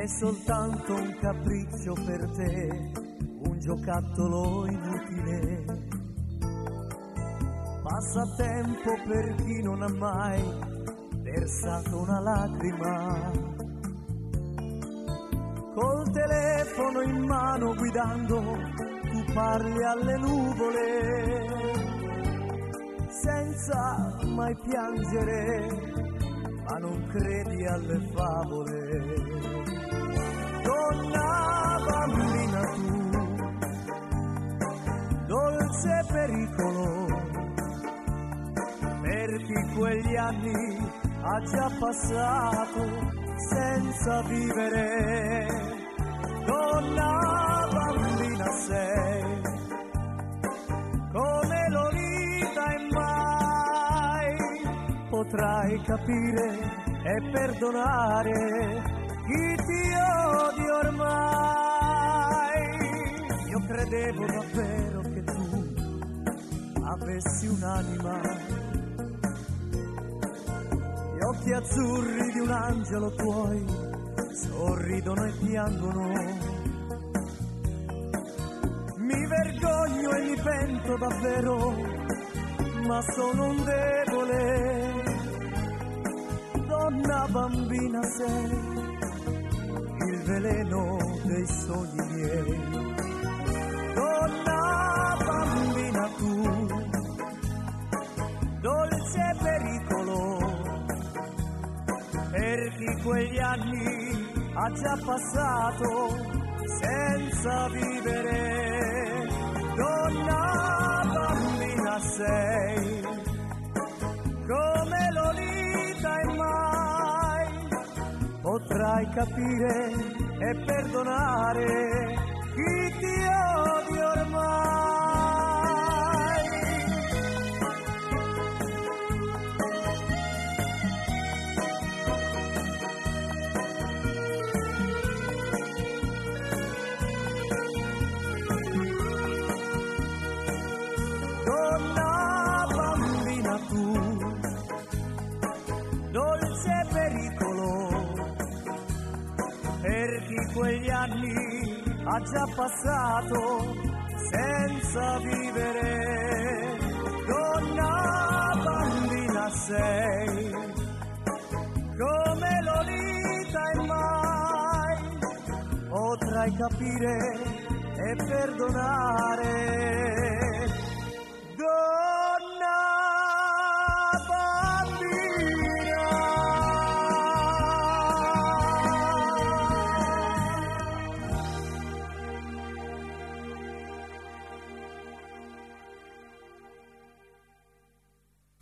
è soltanto un capriccio per te, un giocattolo inutile, passatempo per chi non ha mai versato una lacrima. Col telefono in mano guidando tu parli alle nuvole, senza mai piangere, ma non credi alle favole. Donna bambina tu, dolce pericolo, per chi quegli anni ha già passato senza vivere. Donna bambina sei, come Lolita e mai potrai capire e perdonare chi ti odia ormai. Io credevo davvero che tu avessi un'anima, gli occhi azzurri di un angelo tuoi sorridono e piangono. Mi vergogno e mi pento davvero, ma sono un debole. Donna bambina sei, il veleno dei sogni miei. Donna bambina tu, dolce pericolo, per chi quegli anni ha già passato senza vivere. Donna bambina sei, come Lolita e mai potrai capire e perdonare chi ti odia ormai. Donna bambina tu, dolce pericolo, per chi quegli anni ha già passato senza vivere. Donna bambina sei, come Lolita e mai potrai capire e perdonare